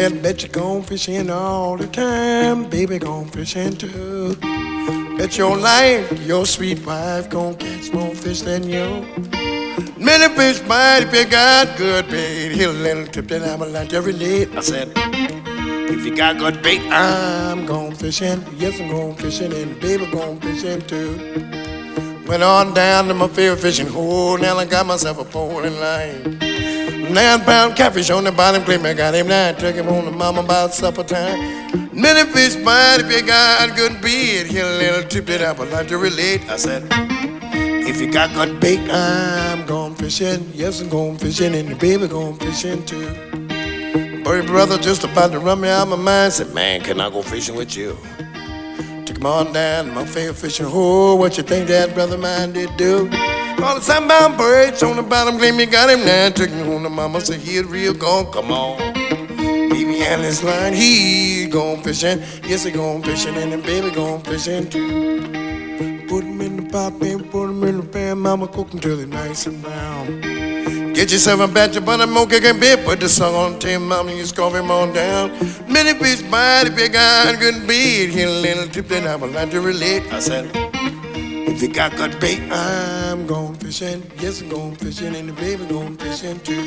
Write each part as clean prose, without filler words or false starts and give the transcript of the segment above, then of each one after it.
said, bet you gone fishing all the time, baby gone fishing too. Bet your life, your sweet wife gon' catch more fish than you. Many fish bite if you got good bait. He'll little tip that I'm like to relate. I said, if you got good bait, I'm gone fishing. Yes, I'm gone fishing, and baby gone fishing too. Went on down to my favorite fishing hole. Now I got myself a pole and line. 9-pound catfish on the bottom, claim I got him now. Took him on to mama about supper time. Many fish bite if you got good bait. He'll little tip that I'm like to relate. I said, if you got good bait, I'm gone fishing. Yes, I'm gone fishing, and the baby gone fishing too. Bird brother just about to run me out of my mind. Said, man, can I go fishing with you? Took him on down to my favorite fishing hole. What you think that brother mine did do? All the sunbound birds on the bottom, claim you got him now. Took him home to mama, said he had real gone. Come on, baby on this line, he gone fishing. Yes, he gone fishing, and the baby gone fishing too. Put him in the pot pan, put him in the pan, mama cook him till they're nice and brown. Get yourself a batch of butter, more cake and beer, put the song on tape, mama, you scarf him on down. Many fish bite if you got good bait. Here a little tip that I would like to relate. I said, if you got good bait, I'm gone fishing. Yes, I'm gone fishing, and the baby gone fishing too.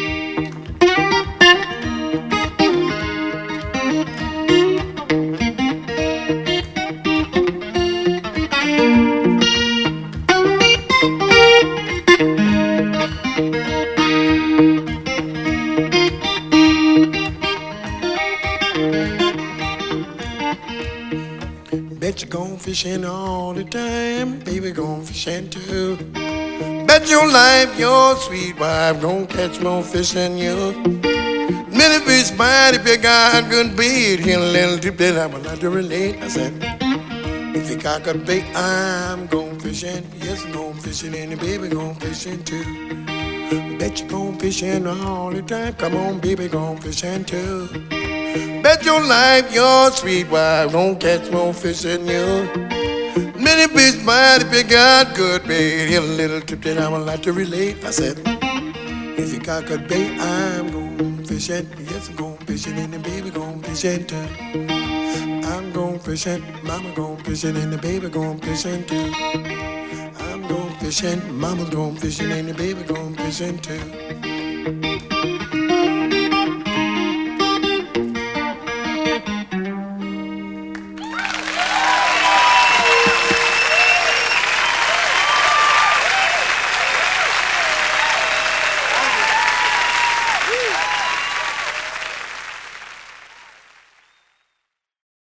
Bet you gone fishing all the time, baby gone fishing too. Bet your life, your sweet wife gon' catch more fish than you. Many fish bite if you got good bait. Here a little tip that I would like to relate. I said, if you got good bait, I'm gone fishing. Yes, I'm gone fishing, and the baby gone fishing too. Bet you gone fishing all the time. Come on, baby, gone fishing too. Bet your life, your sweet wife gon' catch more fish than you. Many fish bite if you got good bait. Here a little tip that I would like to relate. I said, if you got good bait, I'm gon' fishing. Yes, I'm gon' fishing, and the baby gon' fishing too. I'm gon' fishing, mama gon' fishing, and the baby gon' fishing too. I'm gon' fishing, mama gon' fishing, and the baby gon' fishing too.